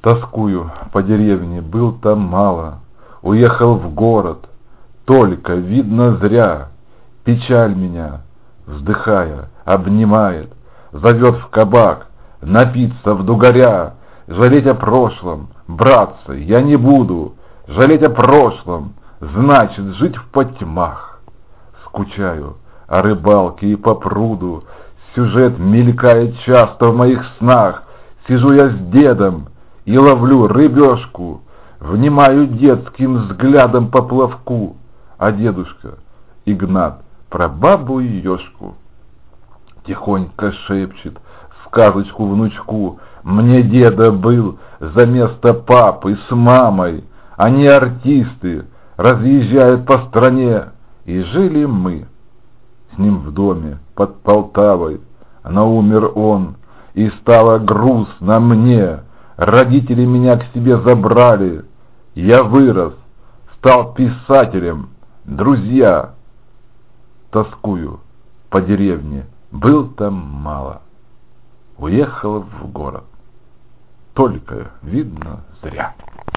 Тоскую по деревне, был там мало, уехал в город, только, видно, зря. Печаль меня, вздыхая, обнимает, зовет в кабак, напиться вдугаря. Жалеть о прошлом, братцы, я не буду, жалеть о прошлом, значит жить в потьмах. Скучаю о рыбалке и по пруду, сюжет мелькает часто в моих снах. Сижу я с дедом и ловлю рыбешку, внимаю детским взглядом поплавку, а дедушка Игнат про бабу и ёшку тихонько шепчет сказочку внучку. Мне деда был за место папы с мамой, они артисты, разъезжают по стране, и жили мы с ним в доме под Полтавой. Но умер он, и стало грустно мне. Родители меня к себе забрали. Я вырос, стал писателем. Друзья, тоскую по деревне, был там мало. Уехал в город, только, видно, зря.